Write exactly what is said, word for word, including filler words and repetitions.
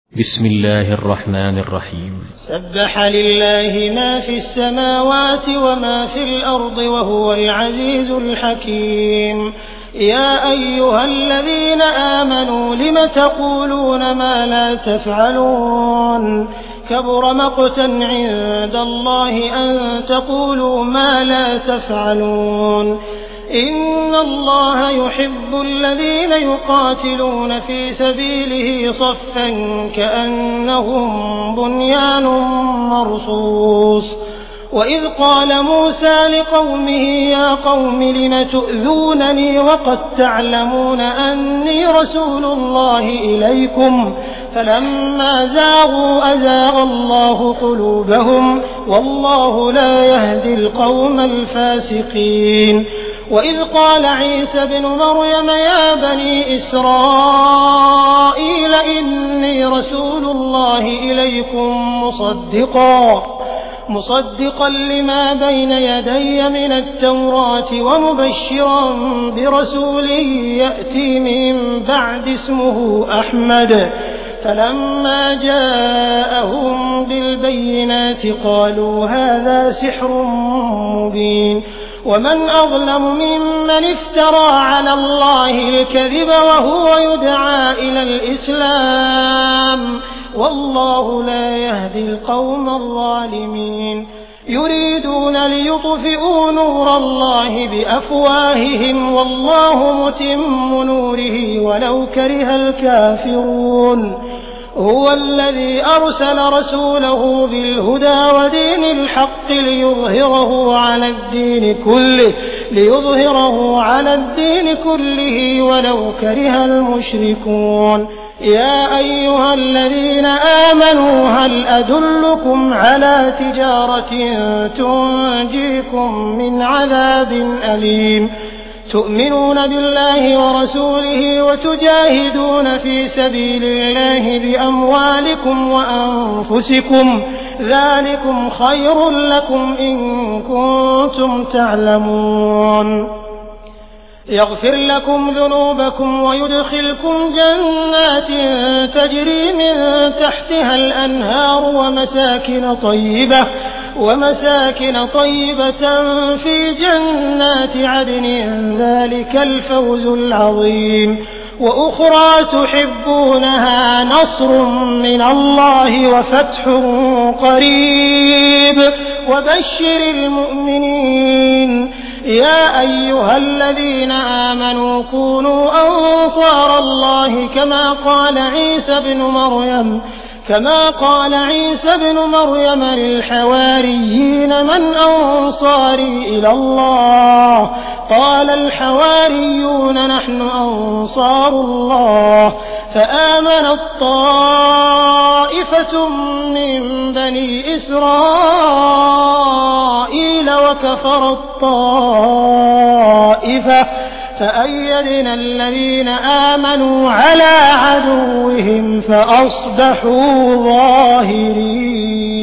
بسم الله الرحمن الرحيم. سبح لله ما في السماوات وما في الأرض وهو العزيز الحكيم. يا أيها الذين آمنوا لم تقولون ما لا تفعلون كبر مقتا عند الله أن تقولوا ما لا تفعلون. إن الله يحب الذين يقاتلون في سبيله صفا كأنهم بنيان مرصوص. وإذ قال موسى لقومه يا قوم لم تؤذونني وقد تعلمون أني رسول الله إليكم فلما زاغوا أزاغ الله قلوبهم والله لا يهدي القوم الفاسقين. وإذ قال عيسى ابن مريم يا بني إسرائيل إني رسول الله إليكم مصدقا مصدقا لما بين يدي من التوراة ومبشرا برسول يأتي من بعد اسمه أحمد. فلما جاءهم بالبينات قالوا هذا سحر مبين. ومن أظلم ممن افترى على الله الكذب وهو يدعى إلى الإسلام والله لا يهدي القوم الظالمين. يريدون ليطفئوا نور الله بأفواههم والله متم نوره ولو كره الكافرون. هو الذي أرسل رسوله بالهدى ودين الحق ليظهره على الدين كله ليظهره على الدين كله ولو كره المشركون. يا أيها الذين آمنوا هل أدلكم على تجارة تنجيكم من عذاب أليم تؤمنون بالله ورسوله وتجاهدون في سبيل الله بأموالكم وأنفسكم ذلكم خير لكم إن كنتم تعلمون. يغفر لكم ذنوبكم ويدخلكم جنات تجري من تحتها الأنهار ومساكن طيبة ومساكن طيبة في جنات عدن ذلك الفوز العظيم. وأخرى تحبونها نصر من الله وفتح قريب وبشر المؤمنين. يا أيها الذين آمنوا كونوا أنصار الله كما قال عيسى بن مريم كما قال عيسى بن مريم للحواريين من أنصاري إلى الله قال الحواريون نحن أنصار الله. فآمنت طائفة من بني إسرائيل وكفرت طائفة فأيدنا الذين آمنوا على عدوهم فأصبحوا ظاهرين.